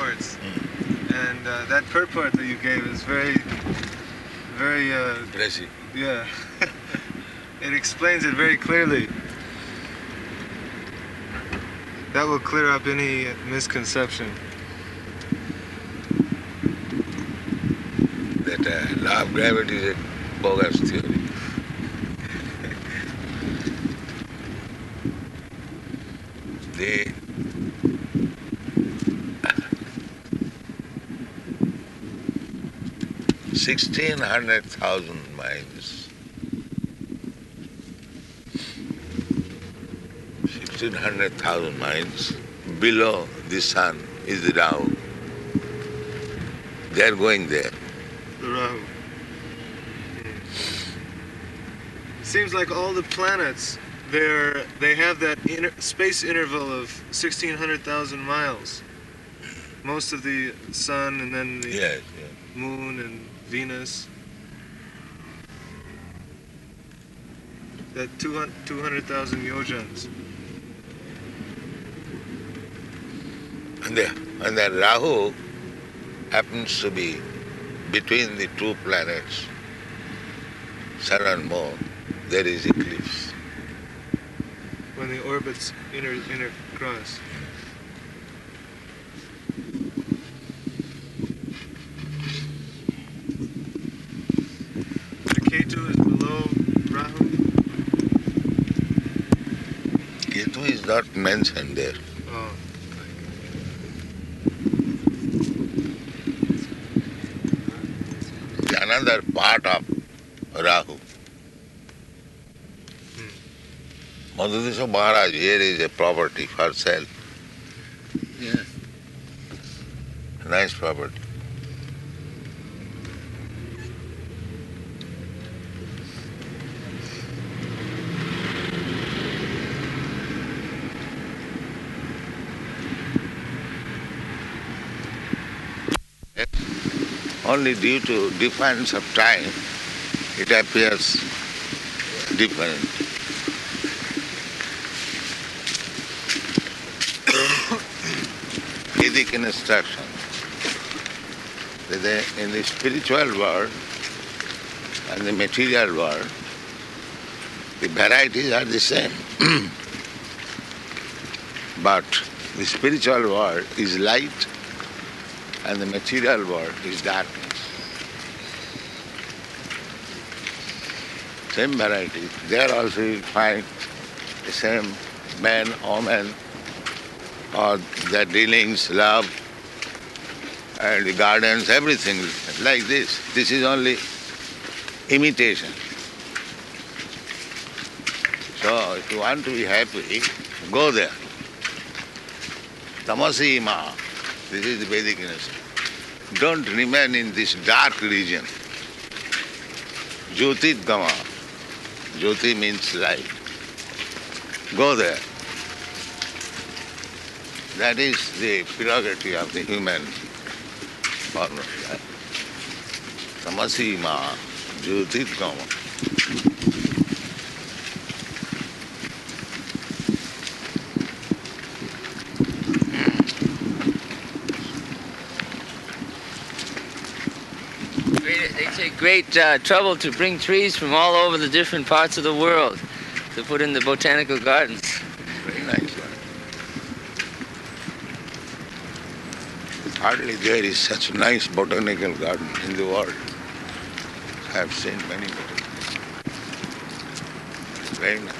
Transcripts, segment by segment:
purports, and that purport that you gave is very, very, Impressive. yeah. It explains it very clearly. That will clear up any misconception. That law of gravity is a bogus theory. The 1,600,000 miles. 1,600,000 miles below the sun is the Rahu. They are going there. The Rahu. Seems like all the planets, they have that space interval of 1,600,000 miles. Most of the sun and then the Yes, moon and Venus. That 200,000 yojans. And the Rahu happens to be between the two planets, Sun and Moon. There is eclipse. When the orbits intercross. The Ketu is below Rahu. Ketu is not mentioned there. Oh. It's another part of Rahu. Madhudesha Maharaj here is a property for sale. Yes. Nice property. Only due to difference of time, it appears different. Vedic instruction. In the spiritual world and the material world, the varieties are the same. But the spiritual world is light and the material world is darkness. Same variety. There also you find the same man, woman, or their dealings, love, and the gardens, everything like this. This is only imitation. So if you want to be happy, go there. Tamasi ma. This is the Vedic instruction. Don't remain in this dark region. Jyotit gama. Jyoti means light. Go there. That is the prerogative of the human form of life. Tamasi ma. Jyotit gama. They take great trouble to bring trees from all over the different parts of the world to put in the botanical gardens. Very nice one. Hardly there is such a nice botanical garden in the world. I have seen many botanical gardens. Very nice.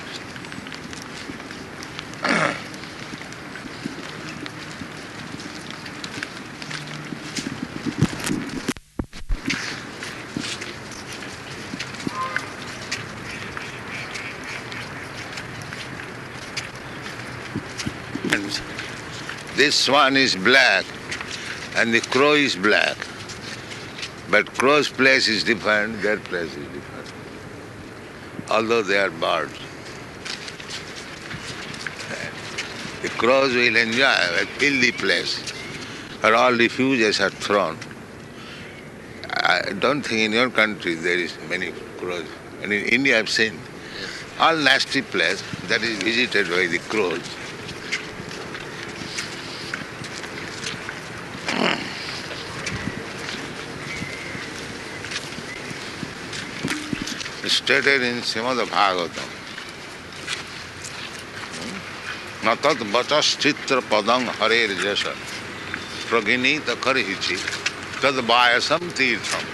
And this one is black and the crow is black. But crow's place is different, their place is different. Although they are birds. The crows will enjoy a filthy place where all refuges are thrown. I don't think in your country there is many crows. And in India I've seen all nasty place that is visited by the crows. stated in Srimad Bhagavatam. Natat vatas chitra padang harer jasa praginita karihichi tad vayasam tirtham.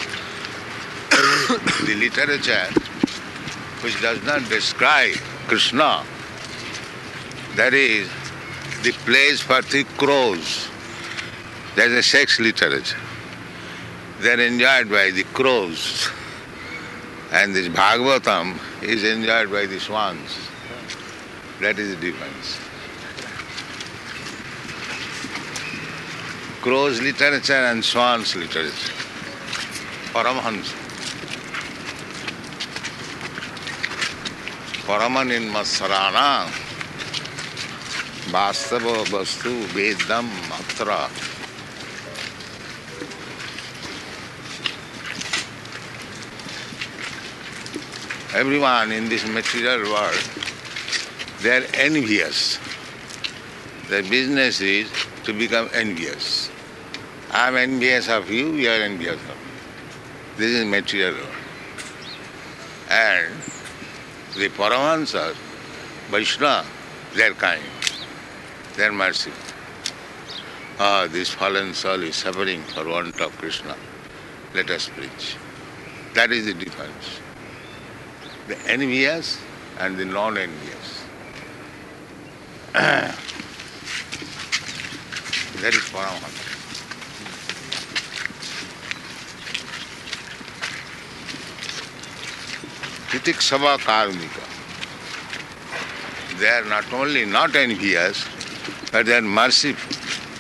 The literature which does not describe Krishna, that is the place for the crows. There is a sex literature. They are enjoyed by the crows. And this Bhagavatam is enjoyed by the swans. That is the difference. Crows literature and swans literature. Paramahansa. Paramanin masarana Vastava vastu vedam atra. Everyone in this material world, they are envious. Their business is to become envious. I am envious of you, you are envious of me. This is material world. And the Paramahansas, Vaishnava, they are kind. They are merciful. This fallen soul is suffering for want of Krishna. Let us preach. That is the difference. The envious and the non-envious. That is Paramahansa. Titikshava karmika. They are not only not envious, but they are merciful.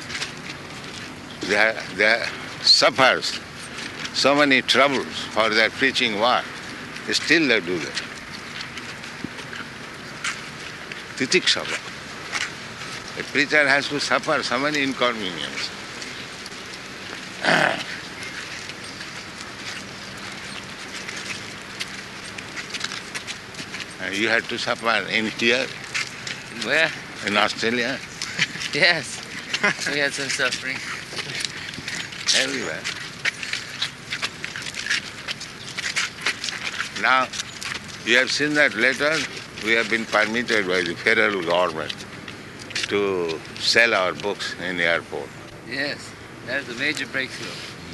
They suffer so many troubles for their preaching work. Still they do that. Titikshava. A preacher has to suffer so many inconveniences. You had to suffer in here, Where? in Australia, Yes. We had some suffering. everywhere. Now, you have seen that later, we have been permitted by the federal government to sell our books in the airport. Yes. That is a major breakthrough.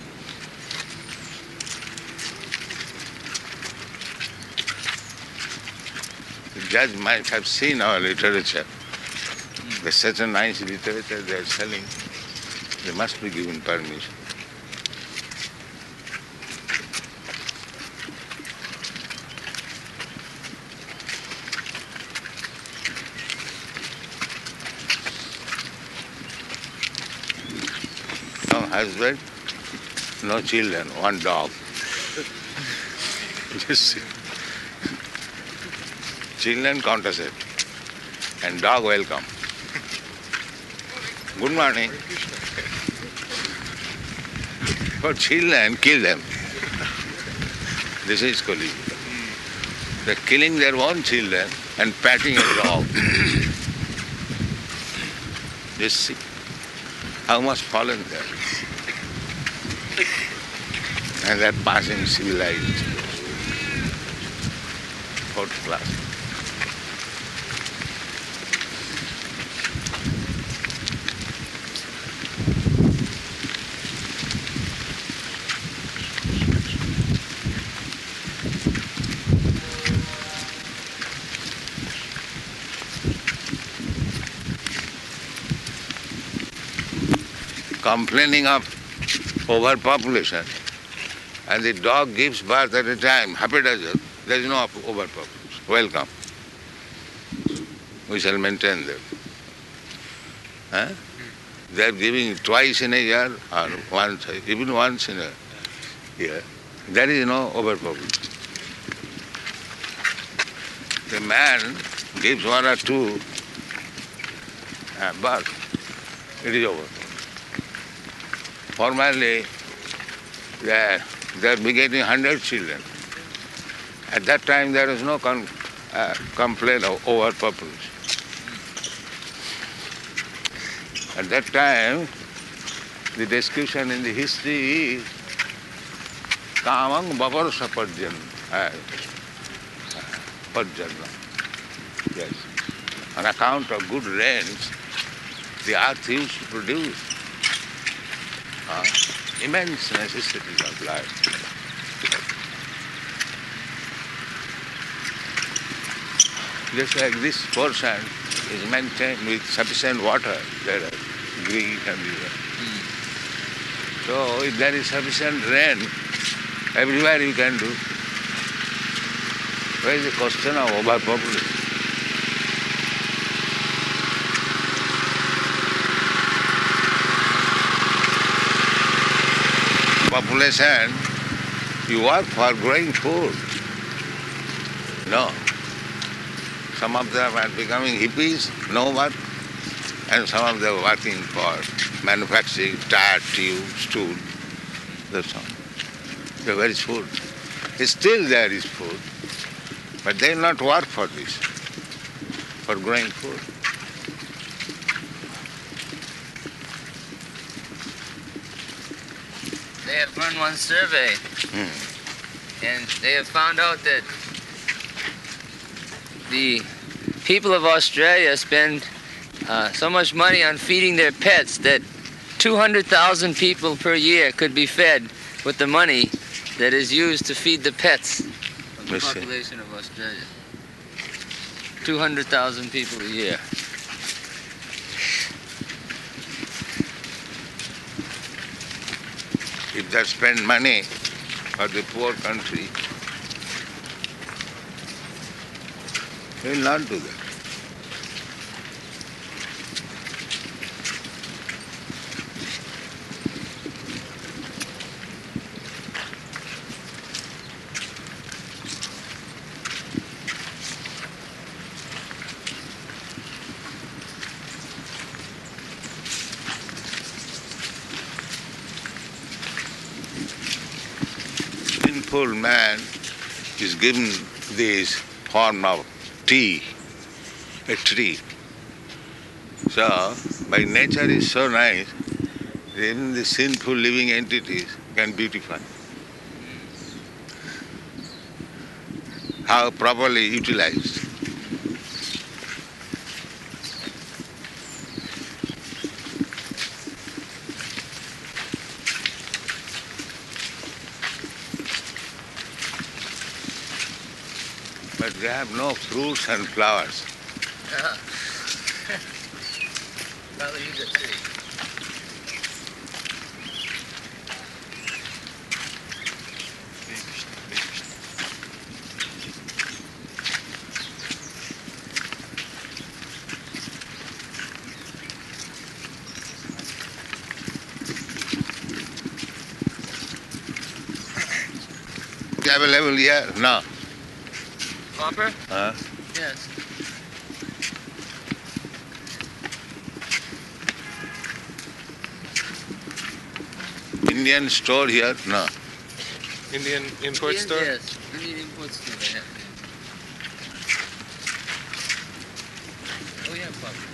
The judge might have seen our literature. There's such a nice literature they are selling. They must be given permission. No husband, no children, one dog. Just see. Children contracept and dog welcome. Good morning. For children, kill them. This is Kali. They're killing their own children and patting a dog. Just see how much fallen there. And they're passing civilized. Fourth class. Complaining of overpopulation, and the dog gives birth at a time, half a dozen, there is no overpopulation. Welcome. We shall maintain them. Huh? They are giving twice in a year or once, even once in a year. There is no overpopulation. The man gives one or two birth, it is over. Formerly, they are begetting 100 children. At that time, there was no complaint of overpopulation. At that time, the description in the history is Kamang Bavarsa Padyan. Parjanya. Yes. On account of good rains, the earth used to produce immense necessities of life. Just like this portion is maintained with sufficient water, there are green and river. So if there is sufficient rain, everywhere you can do. Where is the question of overpopulation? Population, you work for growing food. No. Some of them are becoming hippies, no work, and some of them are working for manufacturing tire, tube, stool. That's all. Where is food? Still there is food, but they will not work for this, for growing food. They have run one survey, and they have found out that the people of Australia spend so much money on feeding their pets that 200,000 people per year could be fed with the money that is used to feed the pets of the population of Australia. 200,000 people a year. If they spend money for the poor country, they will not do that. Sinful man is given this form of tree, a tree. So, by nature is so nice, even the sinful living entities can beautify. How properly utilized. But they have no fruits and flowers. Probably use a tree. Available here? No. Copper? Huh? Yes. Indian store here? No. Indian import store? Yes, Indian import store they have. Oh yeah, copper.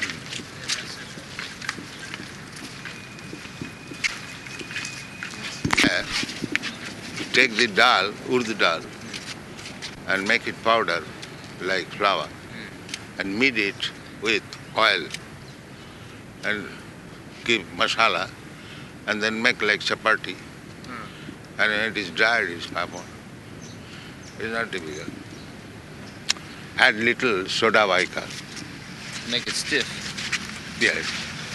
You take the dal, urd dal, and make it powder like flour, and knead it with oil, and give masala, and then make like chapati, and when it is dried, it's papad. It's not difficult. Add little soda bicarb. Make it stiff. Yes.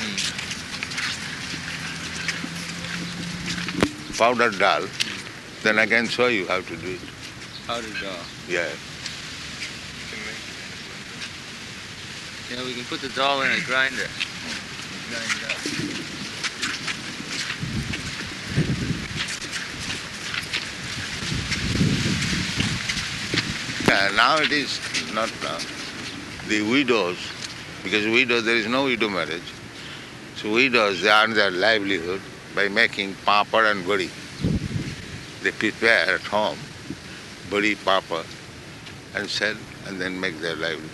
Powder dal, then I can show you how to do it. Powdered dal. Yeah. Yeah, we can put the dal in a grinder. Grind it up. Now it is not the widows, because widows, there is no widow marriage. So widows, they earn their livelihood by making papad and badi. They prepare at home badi, papad, and sell, and then make their livelihood.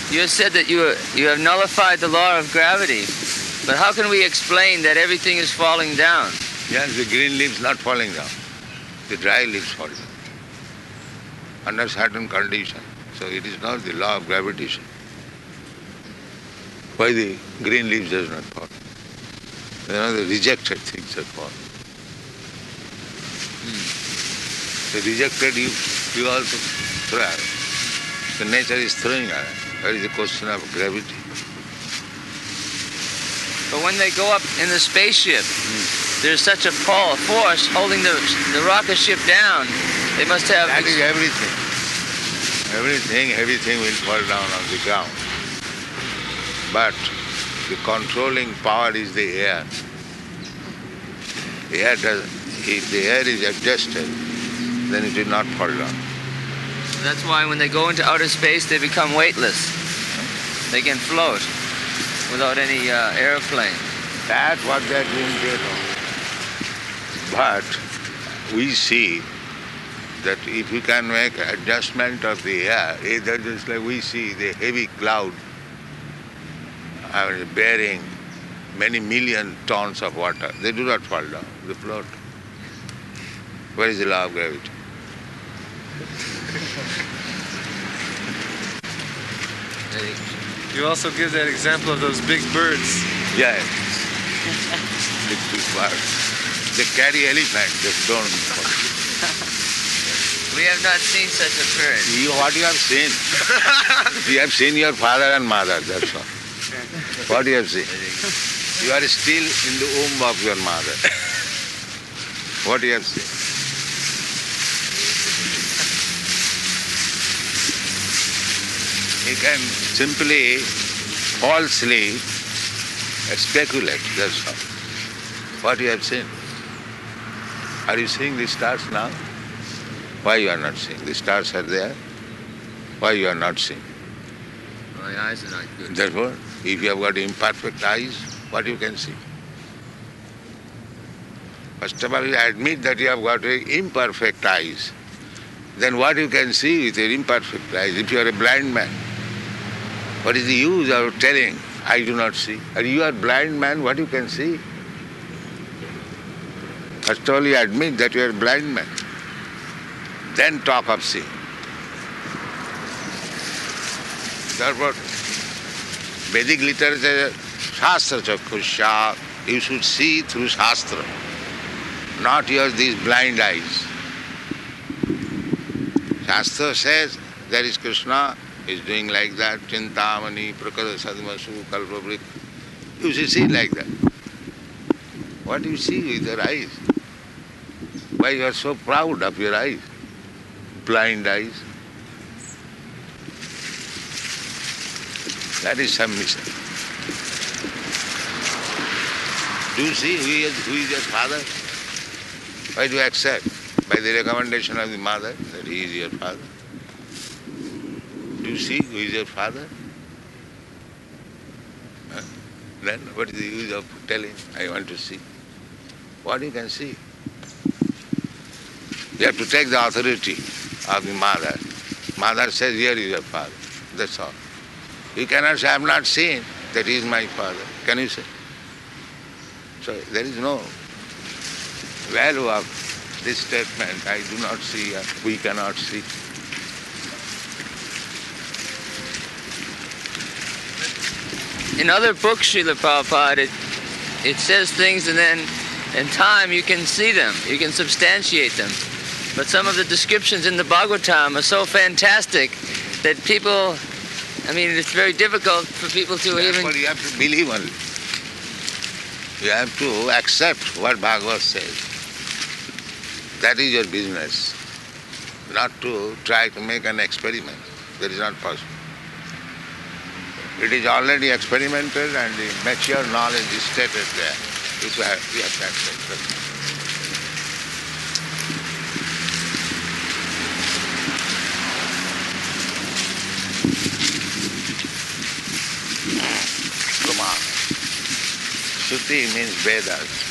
You have said that you have nullified the law of gravity, but how can we explain that everything is falling down? Yes, the green leaves not falling down. The dry leaves fall down. Under certain conditions. So it is not the law of gravitation. Why the green leaves does not fall? The rejected things that fall. The rejected you also throw away. The nature is throwing away. Where is the question of gravity? But when they go up in the spaceship, there's such a force holding the rocket ship down. They must have... That is everything. Everything will fall down on the ground. But the controlling power is the air. If the air is adjusted, then it will not fall down. That's why when they go into outer space, they become weightless. They can float without any airplane. That's what they are doing there. But we see that if you can make adjustment of the air, either just like we see the heavy cloud bearing many million tons of water, they do not fall down, they float. Where is the law of gravity? You also give that example of those big birds. Yes. Big birds. They carry elephants, they don't. We have not seen such a bird. What you have seen? You have seen your father and mother, that's all. What you have seen? You are still in the womb of your mother. What you have seen? You can simply falsely speculate, that's all. What you have seen? Are you seeing the stars now? Why you are not seeing? The stars are there. Why you are not seeing? My eyes are not good. Therefore, if you have got imperfect eyes, what you can see? First of all, you admit that you have got imperfect eyes. Then what you can see with your imperfect eyes? If you are a blind man, what is the use of telling, I do not see? And you are a blind man, what you can see? First of all, you admit that you are a blind man. Then talk of seeing. Therefore, Vedic literature, Shastra Chakhusha, you should see through Shastra, not these blind eyes. Shastra says there is Krishna, is doing like that, Chintamani, Prakada Sadmasu, Kalpavrik. You should see like that. What do you see with your eyes? Why you are so proud of your eyes? Blind eyes. That is some mistake. Do you see who is your father? Why do you accept? By the recommendation of the mother that he is your father. Do you see who is your father? Then what is the use of telling, I want to see? What you can see? You have to take the authority of the mother. Mother says, here is your father. That's all. You cannot say, I have not seen that he is my father. Can you say? So there is no value of this statement, I do not see, we cannot see. In other books, Srila Prabhupada, it says things and then in time you can see them, you can substantiate them. But some of the descriptions in the Bhagavatam are so fantastic that people, it's very difficult for people to Therefore you have to believe only. You have to accept what Bhagavad says. That is your business. Not to try to make an experiment. That is not possible. It is already experimented and the mature knowledge is stated there. You have to accept it. Come on. Shruti means Vedas.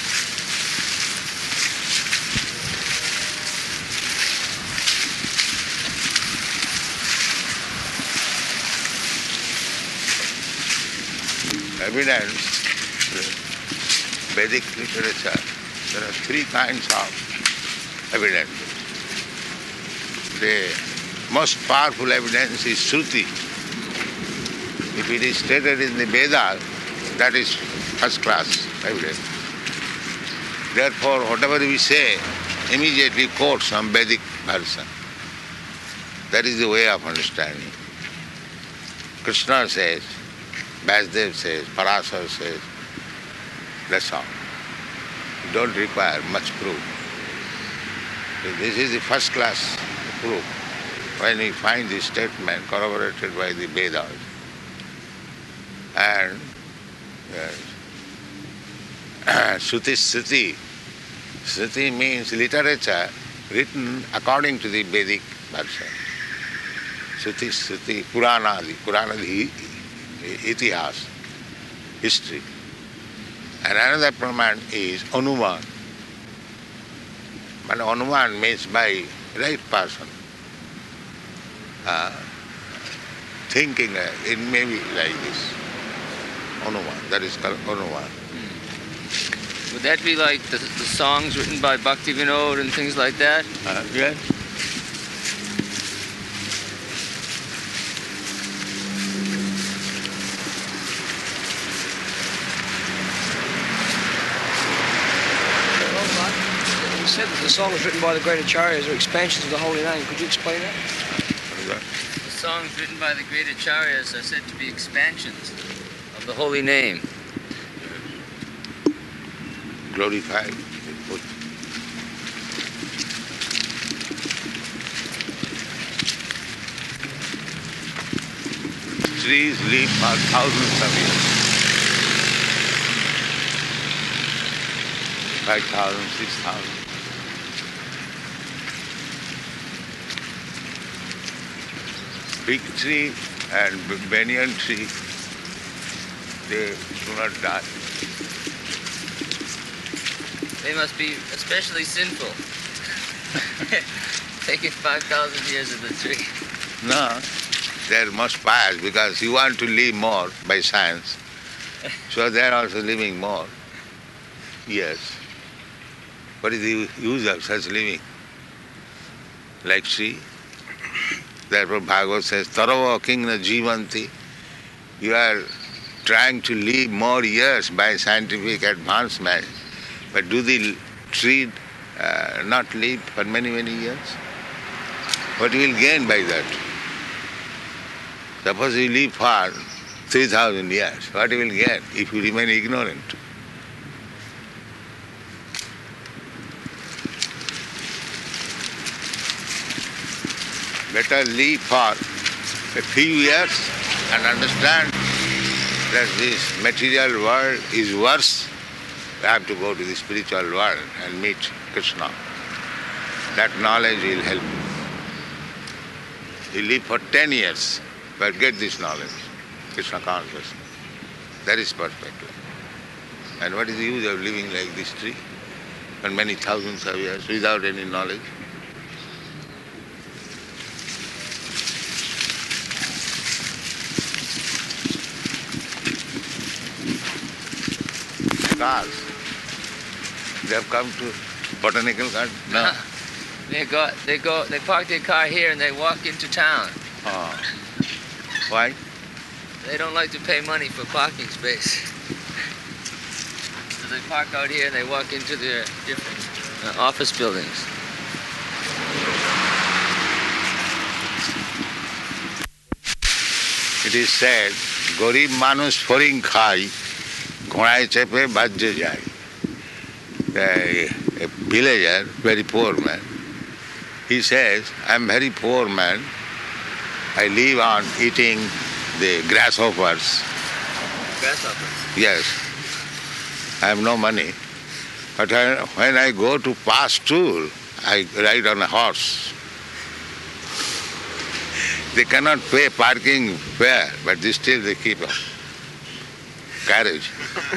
evidence, Vedic literature, there are three kinds of evidence. The most powerful evidence is Shruti. If it is stated in the Vedas, that is first class evidence. Therefore, whatever we say immediately quotes some Vedic version. That is the way of understanding. Krishna says, Vasudev says, Parasar says, that's all. You don't require much proof. So this is the first class proof when we find this statement corroborated by the Vedas. And Shruti Sruti. Sruti means literature written according to the Vedic version. Shruti Sruti, Puranadi. Puranadi, Itihas, history. And another praman is Anuman. And Anuman means by right person. Thinking it may be like this. Anuman, that is called Anuman. Would that be like the songs written by Bhakti Vinod and things like that? Yes. You said that the songs written by the great acharyas are expansions of the holy name. Could you explain that? What is that? The songs written by the great acharyas are said to be expansions of the holy name. Glorified. Trees live for thousands of years. 5,000, 6,000. Big tree and banyan tree, they do not die. They must be especially sinful. Taking 5,000 years of the tree. No, they're most pious because you want to live more by science. So they're also living more. Yes. What is the use of such living? Like tree. Therefore Bhagavad says, Tarava kingna jivanti. You are trying to live more years by scientific advancement. But do the tree not live for many, many years? What you will gain by that? Suppose you live for 3,000 years, what you will gain if you remain ignorant? Better live for a few years and understand that this material world is worse. We have to go to the spiritual world and meet Krishna. That knowledge will help you. You live for 10 years, but get this knowledge, Krishna consciousness. That is perfect. And what is the use of living like this tree for many thousands of years without any knowledge? Cars. They have come to botanical garden? No. They park their car here and they walk into town. Oh. Why? They don't like to pay money for parking space. So they park out here and they walk into their different office buildings. It is said, Garib Manus Foring Khai, Ghonai Chepe Bajje Jai. A villager, very poor man, he says, I am very poor man. I live on eating the grasshoppers. Grasshoppers? Yes. I have no money. But when I go to pasture, I ride on a horse. They cannot pay parking fare, but still they keep a carriage.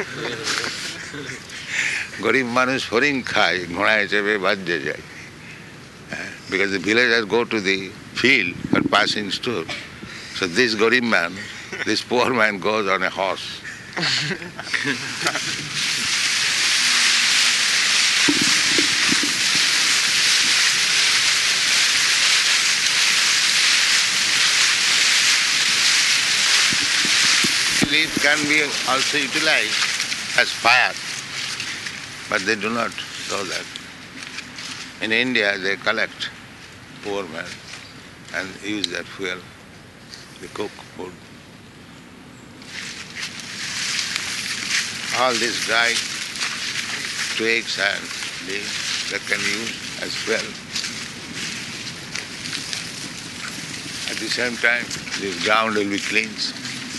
Garib Manus Foring Khai, Ghonai Chepe Bajje Jai. Because the villagers go to the field for passing stool. So this Garib man, this poor man goes on a horse. It can be also utilized as fire, but they do not know that. In India, they collect poor men and use that fuel. They cook food. All these dry twigs and leaves that can use as well. At the same time, this ground will be cleansed.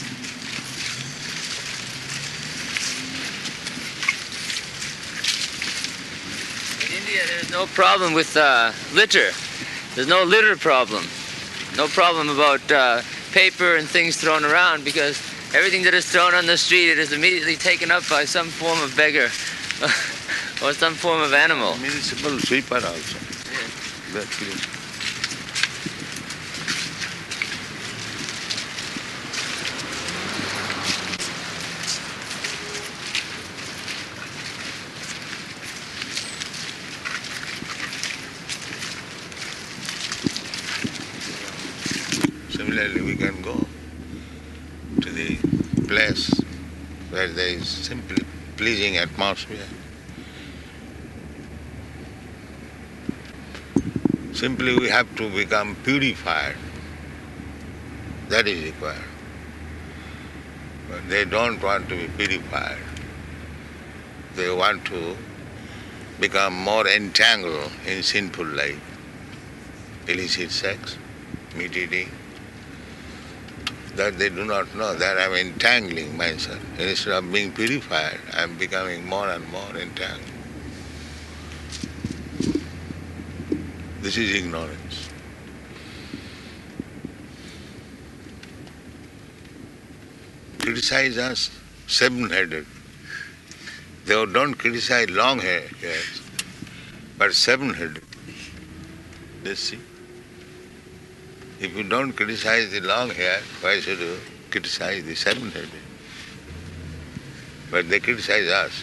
In India, there's no problem with litter. There's no litter problem. No problem about paper and things thrown around, because everything that is thrown on the street, it is immediately taken up by some form of beggar or some form of animal. Municipal sweeper also. That clean. Similarly, we can go to the place where there is simply pleasing atmosphere. Simply we have to become purified. That is required. But they don't want to be purified. They want to become more entangled in sinful life. Illicit sex, meat eating. That they do not know that I am entangling myself. Instead of being purified, I am becoming more and more entangled. This is ignorance. Criticize us seven-headed. They don't criticize long hair, yes, but seven-headed. They see. If you don't criticize the long hair, why should you criticize the seven-headed? But they criticize us.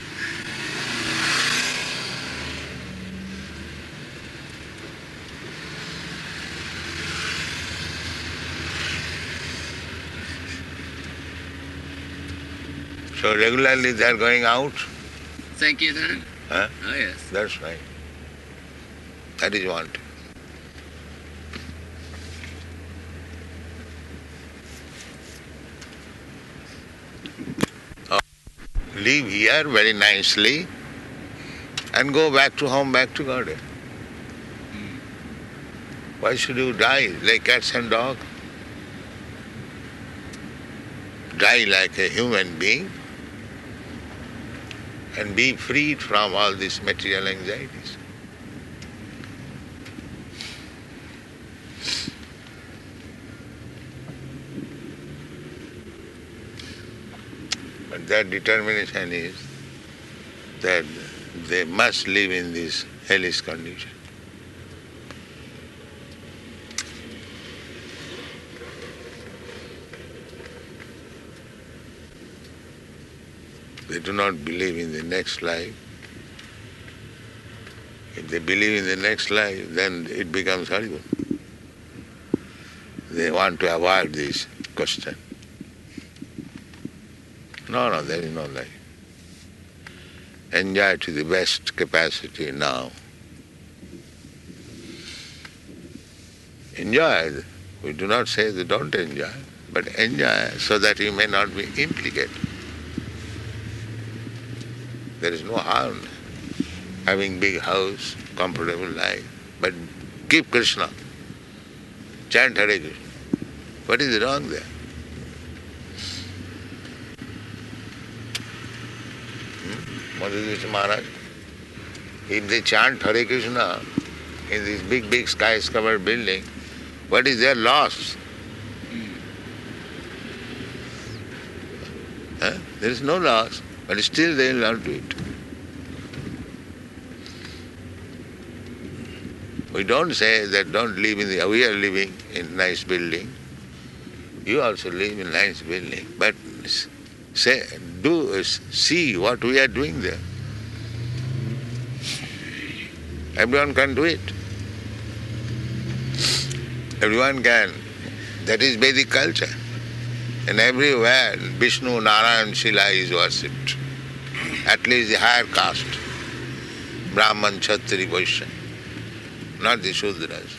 So regularly they are going out. Thank you, then. Huh? Oh, yes. That's right. That is wanted. Live here very nicely and go back to home, back to garden. Why should you die like cats and dogs? Die like a human being and be freed from all these material anxieties. But their determination is that they must live in this hellish condition. They do not believe in the next life. If they believe in the next life, then it becomes horrible. They want to avoid this question. No, there is no life. Enjoy to the best capacity now. Enjoy. We do not say that don't enjoy, but enjoy so that you may not be implicated. There is no harm having big house, comfortable life, but keep Krishna. Chant Hare Krishna. What is wrong there? Madhurya Maharaj, if they chant Hare Krishna in this big skyscraper building, what is their loss? There is no loss, but still they will not do it. We don't say that don't live in we are living in nice building. You also live in nice building, but see what we are doing there. Everyone can do it. Everyone can. That is Vedic culture. And everywhere Vishnu, Narayan, Shila is worshipped. At least the higher caste. Brahman, Kshatriya, Vaishya. Not the Shudras.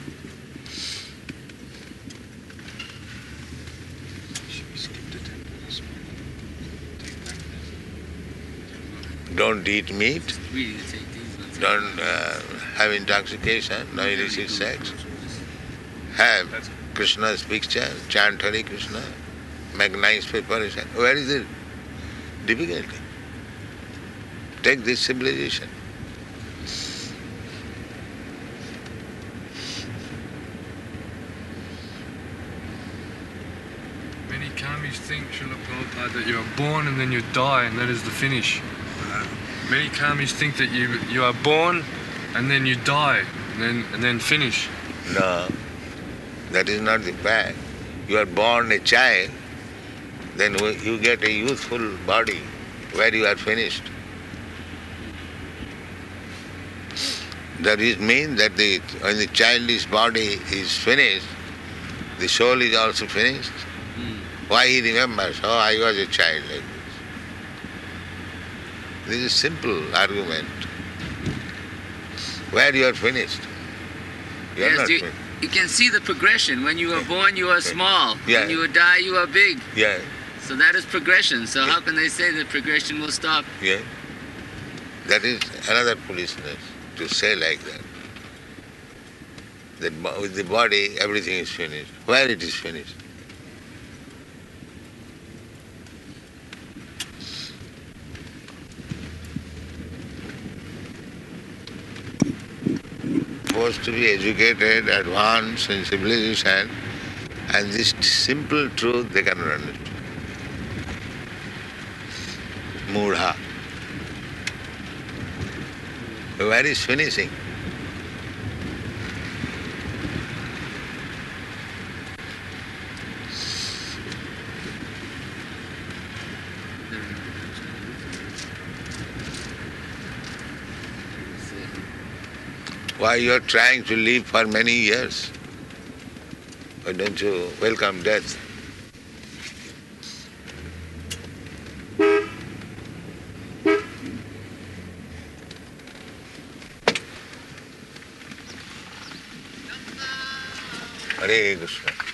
Don't eat meat. Don't have intoxication. No illicit sex. Have Krishna's picture, chant Hare Krishna, make nice preparation. Where is the difficulty? Take this civilization. Many karmis think, Srila Prabhupada, that you are born and then you die and that is the finish. Many karmis think that you are born and then you die and then finish. No, that is not the fact. You are born a child, then you get a youthful body where you are finished. That means that when the childish body is finished, the soul is also finished. Why he remembers, oh, I was a child like this. This is a simple argument. Where you are finished. You are not finished. You can see the progression. When you are born, you are small. Yeah. When you die, you are big. Yeah, So that is progression. So how can they say that progression will stop? yeah. That is another foolishness to say like that. That with the body, everything is finished. Where it is finished? Supposed to be educated, advanced in civilization, and this simple truth they cannot understand. Mudha. Where is finishing? Why you are trying to live for many years? Why don't you welcome death? Hare Krishna.